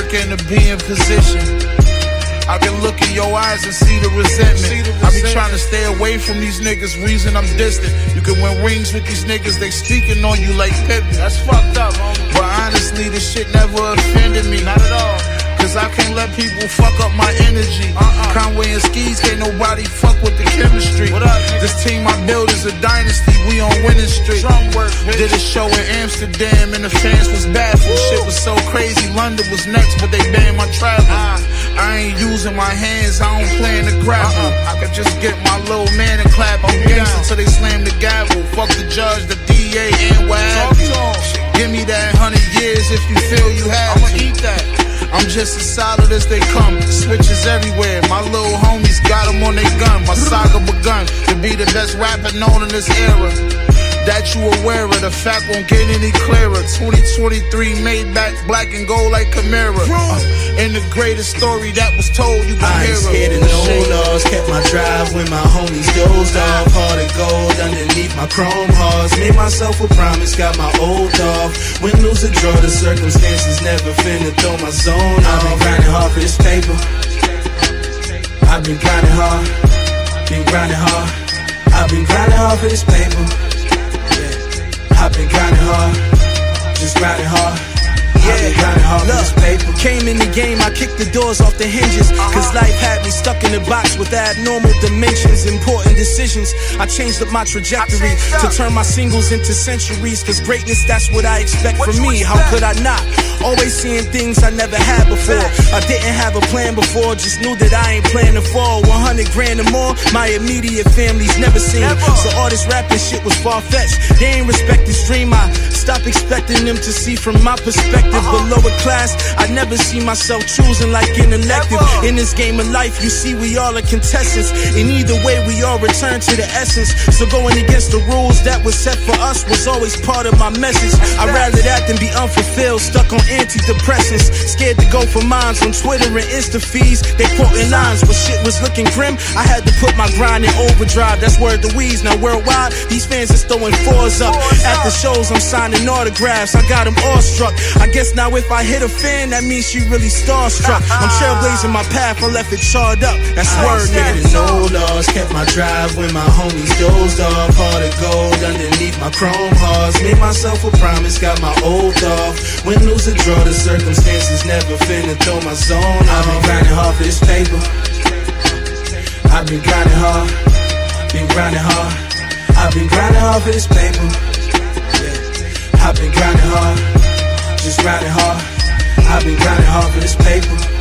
working to be in position. I can look in your eyes and see the resentment. I be trying to stay away from these niggas, reason I'm distant. You can win rings with these niggas, they speaking on you like Pippin. That's fucked up, homie. But honestly, this shit never offended me. Not at all. Cause I can't let people fuck up my energy. Conway and Skis, can't nobody fuck with the chemistry. This team I built is a dynasty, we on winning street. Did a show in Amsterdam and the fans was baffled. Shit was so crazy, London was next, but they banned my travel. I ain't using my hands, I don't plan to grapple. I could just get my little man and clap. I'm gangster till they slam the gavel. Fuck the judge, the DA, and what have you. Give me that 100 years if you feel you have to. Eat that. I'm just as solid as they come. Switches everywhere. My little homies got them on their gun. My saga begun to be the best rapper known in this era. That you aware of, the fact won't get any clearer. 2023 Maybach, black and gold like Camara. And the greatest story that was told, you can hear it. I ain't scared of no laws, kept my drive when my homies dozed off. Heart of gold underneath my chrome hearts. Made myself a promise, got my old off. Win, lose, or draw, the circumstances never finna throw my zone. I've been grinding hard for this paper. I've been grinding hard, been grinding hard. I've been grinding hard for this paper. I've been grinding hard, just grinding hard. Look, came in the game, I kicked the doors off the hinges. Cause life had me stuck in a box with abnormal dimensions. Important decisions, I changed up my trajectory to turn my singles into centuries. Cause greatness, that's what I expect from me. How could I not? Always seeing things I never had before. I didn't have a plan before, just knew that I ain't planning to fall. 100 grand or more, my immediate family's never seen. So all this rapping shit was far-fetched. They ain't respect the stream, I stopped expecting them to see from my perspective. But lower class, I never see myself choosing like an elective. In this game of life, you see we all are contestants. In either way, we all return to the essence. So going against the rules that was set for us was always part of my message. I'd rather that than be unfulfilled, stuck on antidepressants. Scared to go for mines on Twitter and Insta feeds. They quoting lines, but shit was looking grim. I had to put my grind in overdrive. That's word the Weeds. Now worldwide, these fans is throwing fours up. At the shows, I'm signing autographs. I got them awestruck. I guess now if I hit a fan, that means she really starstruck. I'm trailblazing my path, I left it charred up. That's word, nigga. No laws, kept my drive when my homies dozed off. Heart of gold underneath my chrome hearts. Made myself a promise, got my old off. Win, lose, or draw, the circumstances never finna throw my zone. I've been grinding hard for this paper. I've been grinding hard, been grinding hard. I've been grinding hard for this paper. I've been grinding hard, just grinding hard. I've been grinding hard for this paper.